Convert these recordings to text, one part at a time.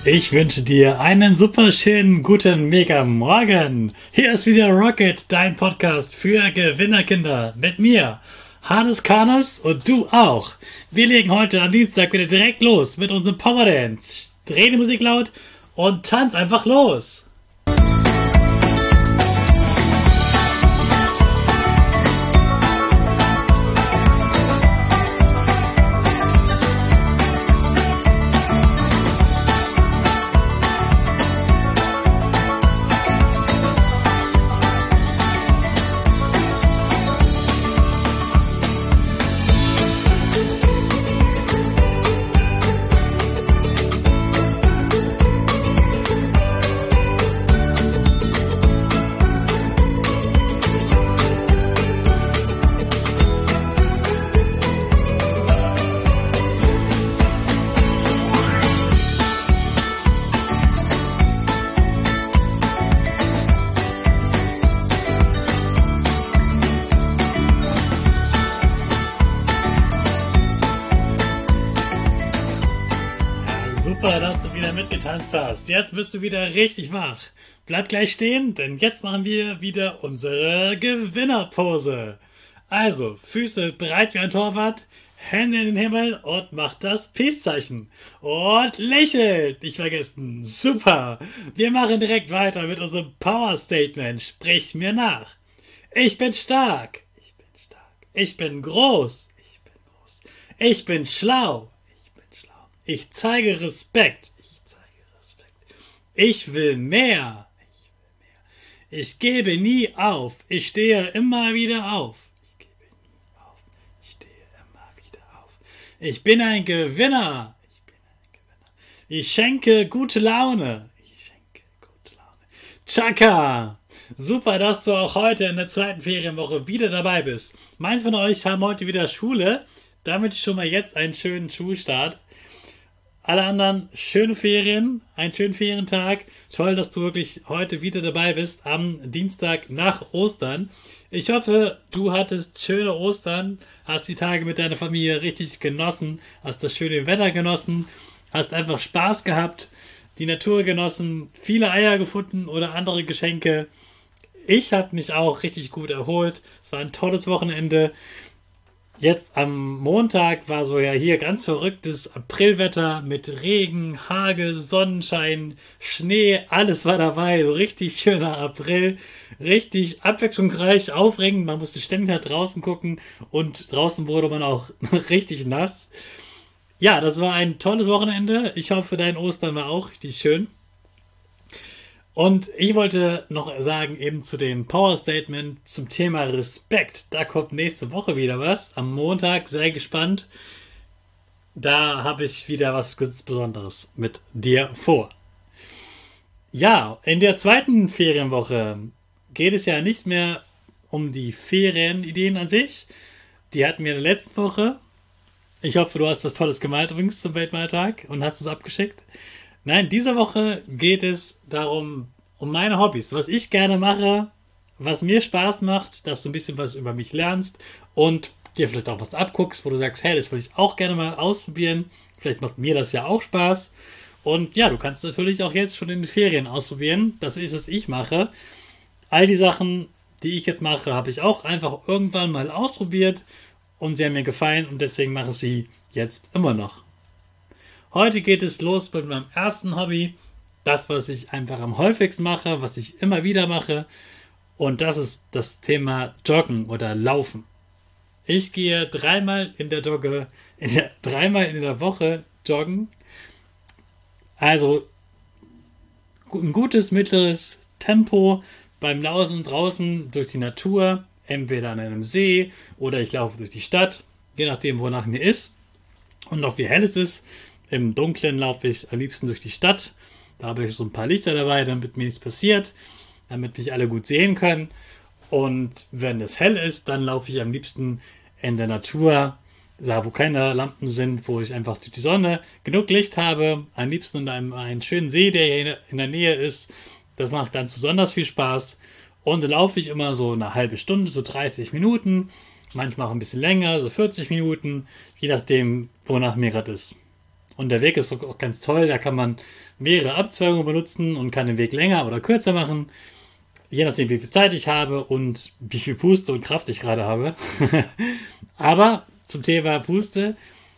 Ich wünsche dir einen super schönen guten Mega Morgen. Hier ist wieder Rocket, dein Podcast für Gewinnerkinder. Mit mir, Hannes Karnes und du auch. Wir legen heute am Dienstag wieder direkt los mit unserem Power Dance. Dreh die Musik laut und tanz einfach los. Super, dass du wieder mitgetanzt hast. Jetzt bist du wieder richtig wach. Bleib gleich stehen, denn jetzt machen wir wieder unsere Gewinnerpose. Also, Füße breit wie ein Torwart, Hände in den Himmel und macht das Peace-Zeichen. Und lächelt, nicht vergessen. Super. Wir machen direkt weiter mit unserem Power-Statement. Sprich mir nach. Ich bin stark. Ich bin stark. Ich bin groß. Ich bin groß. Ich bin schlau. Ich zeige Respekt. Ich zeige Respekt. Ich will mehr. Ich will mehr. Ich gebe nie auf. Ich stehe immer wieder auf. Ich gebe nie auf. Ich stehe immer wieder auf. Ich bin ein Gewinner. Ich bin ein Gewinner. Ich schenke gute Laune. Ich schenke gute Laune. Chaka! Super, dass du auch heute in der zweiten Ferienwoche wieder dabei bist. Manche von euch haben heute wieder Schule. Damit schon mal jetzt einen schönen Schulstart. Alle anderen, schöne Ferien, einen schönen Ferientag. Toll, dass du wirklich heute wieder dabei bist, am Dienstag nach Ostern. Ich hoffe, du hattest schöne Ostern, hast die Tage mit deiner Familie richtig genossen, hast das schöne Wetter genossen, hast einfach Spaß gehabt, die Natur genossen, viele Eier gefunden oder andere Geschenke. Ich habe mich auch richtig gut erholt. Es war ein tolles Wochenende. Jetzt am Montag war so ja hier ganz verrücktes Aprilwetter mit Regen, Hagel, Sonnenschein, Schnee, alles war dabei. So richtig schöner April, richtig abwechslungsreich, aufregend. Man musste ständig nach draußen gucken und draußen wurde man auch richtig nass. Ja, das war ein tolles Wochenende. Ich hoffe, dein Ostern war auch richtig schön. Und ich wollte noch sagen, eben zu dem Power Statement zum Thema Respekt. Da kommt nächste Woche wieder was. Am Montag, sehr gespannt. Da habe ich wieder was ganz Besonderes mit dir vor. Ja, in der zweiten Ferienwoche geht es ja nicht mehr um die Ferienideen an sich. Die hatten wir in der letzten Woche. Ich hoffe, du hast was Tolles gemalt übrigens zum Weltmaltag und hast es abgeschickt. Nein, diese Woche geht es darum, um meine Hobbys, was ich gerne mache, was mir Spaß macht, dass du ein bisschen was über mich lernst und dir vielleicht auch was abguckst, wo du sagst, hey, das würde ich auch gerne mal ausprobieren. Vielleicht macht mir das ja auch Spaß. Und ja, du kannst natürlich auch jetzt schon in den Ferien ausprobieren. Das ist, was ich mache. All die Sachen, die ich jetzt mache, habe ich auch einfach irgendwann mal ausprobiert und sie haben mir gefallen und deswegen mache ich sie jetzt immer noch. Heute geht es los mit meinem ersten Hobby. Das, was ich einfach am häufigsten mache, was ich immer wieder mache. Und das ist das Thema Joggen oder Laufen. Ich gehe dreimal in der Woche joggen. Also ein gutes mittleres Tempo beim Laufen draußen durch die Natur. Entweder an einem See oder ich laufe durch die Stadt. Je nachdem, wonach mir ist. Und noch wie hell es ist. Im Dunkeln laufe ich am liebsten durch die Stadt. Da habe ich so ein paar Lichter dabei, damit mir nichts passiert, damit mich alle gut sehen können. Und wenn es hell ist, dann laufe ich am liebsten in der Natur, da wo keine Lampen sind, wo ich einfach durch die Sonne genug Licht habe. Am liebsten in einem schönen See, der hier in der Nähe ist. Das macht ganz besonders viel Spaß. Und dann laufe ich immer so eine halbe Stunde, so 30 Minuten. Manchmal auch ein bisschen länger, so 40 Minuten, je nachdem, wonach mir gerade ist. Und der Weg ist auch ganz toll, da kann man mehrere Abzweigungen benutzen und kann den Weg länger oder kürzer machen, je nachdem, wie viel Zeit ich habe und wie viel Puste und Kraft ich gerade habe. Aber zum Thema Puste,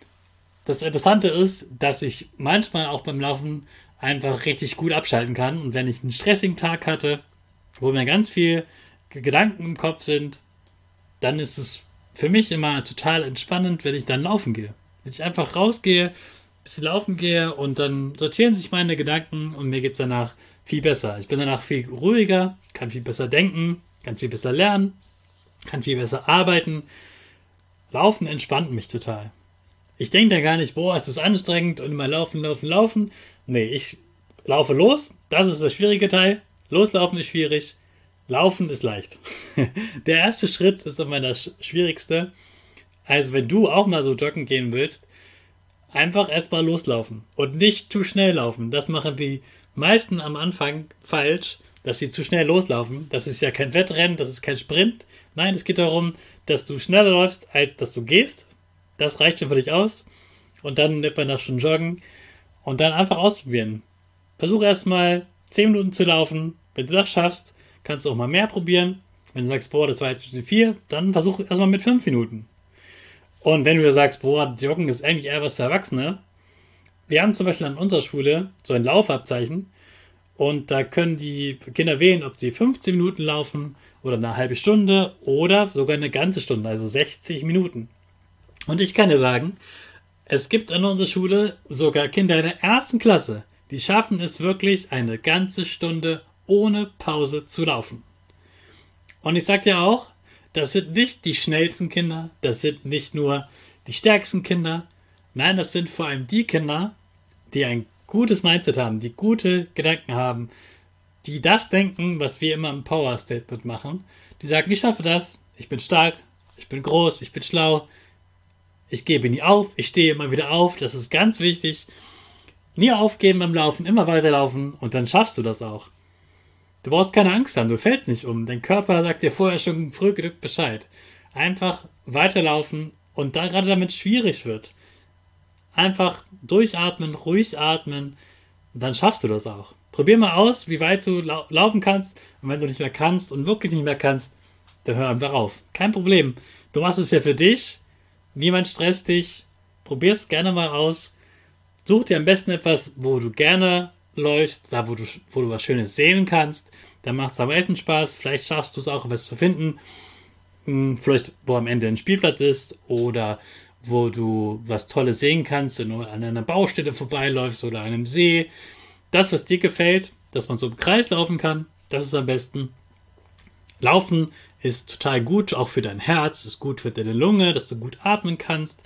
das Interessante ist, dass ich manchmal auch beim Laufen einfach richtig gut abschalten kann. Und wenn ich einen stressigen Tag hatte, wo mir ganz viel Gedanken im Kopf sind, dann ist es für mich immer total entspannend, wenn ich dann laufen gehe. Wenn ich einfach rausgehe, ein bisschen laufen gehe und dann sortieren sich meine Gedanken und mir geht es danach viel besser. Ich bin danach viel ruhiger, kann viel besser denken, kann viel besser lernen, kann viel besser arbeiten. Laufen entspannt mich total. Ich denke da gar nicht, boah, ist das anstrengend und immer laufen, laufen, laufen. Nee, ich laufe los, das ist der schwierige Teil. Loslaufen ist schwierig, laufen ist leicht. Der erste Schritt ist immer das Schwierigste. Also wenn du auch mal so joggen gehen willst, einfach erstmal loslaufen und nicht zu schnell laufen. Das machen die meisten am Anfang falsch, dass sie zu schnell loslaufen. Das ist ja kein Wettrennen, das ist kein Sprint. Nein, es geht darum, dass du schneller läufst, als dass du gehst. Das reicht schon für dich aus. Und dann nimmt man das schon joggen. Und dann einfach ausprobieren. Versuche erstmal 10 Minuten zu laufen. Wenn du das schaffst, kannst du auch mal mehr probieren. Wenn du sagst, boah, das war jetzt zwischen 4, dann versuche erstmal mit 5 Minuten. Und wenn du sagst, boah, Joggen ist eigentlich eher was für Erwachsene. Wir haben zum Beispiel an unserer Schule so ein Laufabzeichen. Und da können die Kinder wählen, ob sie 15 Minuten laufen oder eine halbe Stunde oder sogar eine ganze Stunde, also 60 Minuten. Und ich kann dir sagen, es gibt an unserer Schule sogar Kinder in der ersten Klasse, die schaffen es wirklich, eine ganze Stunde ohne Pause zu laufen. Und ich sag dir auch, das sind nicht die schnellsten Kinder, das sind nicht nur die stärksten Kinder, nein, das sind vor allem die Kinder, die ein gutes Mindset haben, die gute Gedanken haben, die das denken, was wir immer im Power Statement machen. Die sagen, ich schaffe das, ich bin stark, ich bin groß, ich bin schlau, ich gebe nie auf, ich stehe immer wieder auf, das ist ganz wichtig. Nie aufgeben beim Laufen, immer weiterlaufen und dann schaffst du das auch. Du brauchst keine Angst haben, du fällst nicht um. Dein Körper sagt dir vorher schon früh genug Bescheid. Einfach weiterlaufen und da gerade damit es schwierig wird. Einfach durchatmen, ruhig atmen und dann schaffst du das auch. Probier mal aus, wie weit du laufen kannst und wenn du nicht mehr kannst und wirklich nicht mehr kannst, dann hör einfach auf. Kein Problem. Du machst es ja für dich. Niemand stresst dich. Probier es gerne mal aus. Such dir am besten etwas, wo du gerne läufst, da wo du was Schönes sehen kannst. Dann macht es am meisten Spaß. Vielleicht schaffst du es auch, was zu finden. Vielleicht, wo am Ende ein Spielplatz ist oder wo du was Tolles sehen kannst, wenn du an einer Baustelle vorbeiläufst oder an einem See. Das, was dir gefällt, dass man so im Kreis laufen kann, das ist am besten. Laufen ist total gut, auch für dein Herz, ist gut für deine Lunge, dass du gut atmen kannst.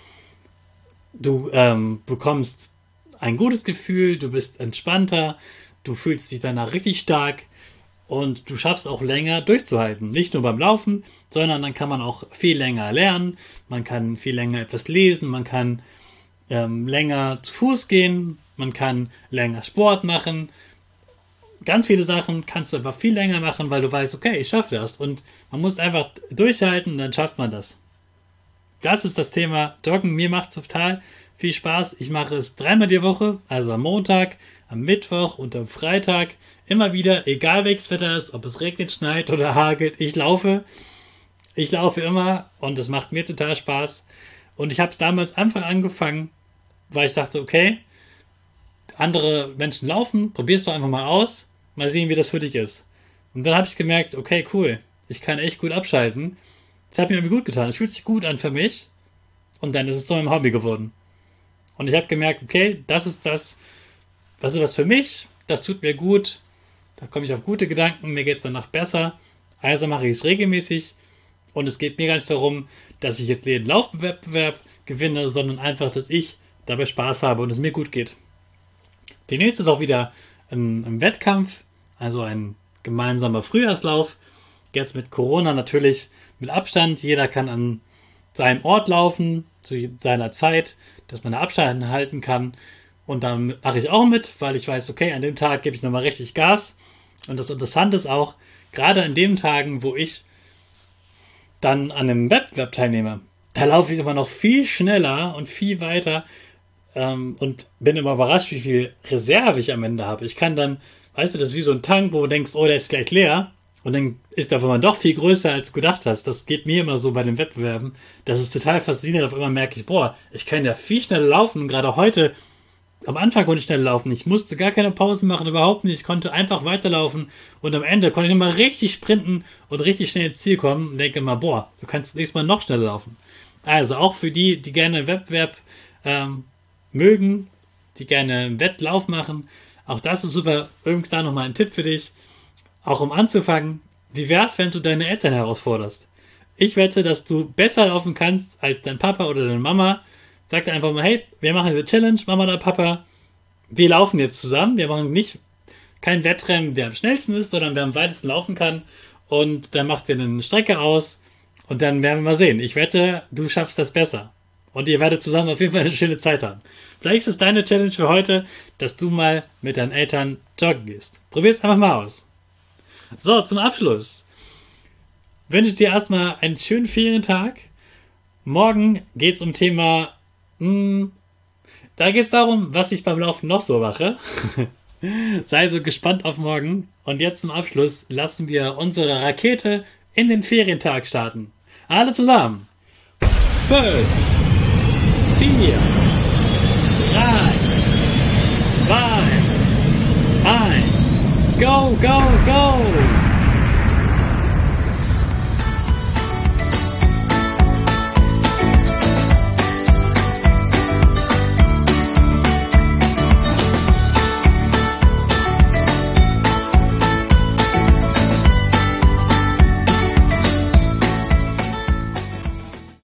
Du bekommst ein gutes Gefühl, du bist entspannter, du fühlst dich danach richtig stark und du schaffst auch länger durchzuhalten. Nicht nur beim Laufen, sondern dann kann man auch viel länger lernen, man kann viel länger etwas lesen, man kann länger zu Fuß gehen, man kann länger Sport machen. Ganz viele Sachen kannst du einfach viel länger machen, weil du weißt, okay, ich schaffe das. Und man muss einfach durchhalten und dann schafft man das. Das ist das Thema Joggen. Mir macht es total viel Spaß. Ich mache es 3-mal die Woche, also am Montag, am Mittwoch und am Freitag. Immer wieder, egal welches Wetter ist, ob es regnet, schneit oder hagelt. Ich laufe immer und es macht mir total Spaß. Und ich habe es damals einfach angefangen, weil ich dachte, okay, andere Menschen laufen, probierst du einfach mal aus, mal sehen, wie das für dich ist. Und dann habe ich gemerkt, okay, cool, ich kann echt gut abschalten. Das hat mir irgendwie gut getan, es fühlt sich gut an für mich. Und dann ist es zu meinem Hobby geworden. Und ich habe gemerkt, okay, das ist was für mich, das tut mir gut, da komme ich auf gute Gedanken, mir geht es danach besser, also mache ich es regelmäßig. Und es geht mir gar nicht darum, dass ich jetzt den Laufwettbewerb gewinne, sondern einfach, dass ich dabei Spaß habe und es mir gut geht. Demnächst ist auch wieder ein Wettkampf, also ein gemeinsamer Frühjahrslauf. Jetzt mit Corona natürlich mit Abstand. Jeder kann an seinem Ort laufen, zu seiner Zeit, dass man da Abstand halten kann. Und dann mache ich auch mit, weil ich weiß, okay, an dem Tag gebe ich nochmal richtig Gas. Und das Interessante ist auch, gerade an den Tagen, wo ich dann an einem Wettbewerb teilnehme, da laufe ich immer noch viel schneller und viel weiter, und bin immer überrascht, wie viel Reserve ich am Ende habe. Ich kann dann, weißt du, das ist wie so ein Tank, wo du denkst, oh, der ist gleich leer. Und dann ist der auf einmal doch viel größer, als du gedacht hast. Das geht mir immer so bei den Wettbewerben. Das ist total faszinierend. Auf einmal merke ich, boah, ich kann ja viel schneller laufen. Und gerade heute, am Anfang konnte ich schnell laufen. Ich musste gar keine Pausen machen, überhaupt nicht. Ich konnte einfach weiterlaufen. Und am Ende konnte ich nochmal richtig sprinten und richtig schnell ins Ziel kommen. Und denke immer, boah, du kannst nächstes Mal noch schneller laufen. Also auch für die, die gerne Wettbewerb mögen, die gerne einen Wettlauf machen. Auch das ist super. Übrigens da nochmal ein Tipp für dich. Auch um anzufangen, wie wär's, wenn du deine Eltern herausforderst? Ich wette, dass du besser laufen kannst als dein Papa oder deine Mama. Sag dir einfach mal, hey, wir machen diese Challenge, Mama oder Papa. Wir laufen jetzt zusammen. Wir machen nicht kein Wettrennen, wer am schnellsten ist, sondern wer am weitesten laufen kann. Und dann macht ihr eine Strecke aus. Und dann werden wir mal sehen. Ich wette, du schaffst das besser. Und ihr werdet zusammen auf jeden Fall eine schöne Zeit haben. Vielleicht ist es deine Challenge für heute, dass du mal mit deinen Eltern joggen gehst. Probier's einfach mal aus. So, zum Abschluss wünsche ich dir erstmal einen schönen Ferientag. Morgen geht's um Thema, da geht's darum, was ich beim Laufen noch so mache. Sei so gespannt auf morgen. Und jetzt zum Abschluss lassen wir unsere Rakete in den Ferientag starten. Alle zusammen. 5, 4, 3, 2, 1. Go, go, go!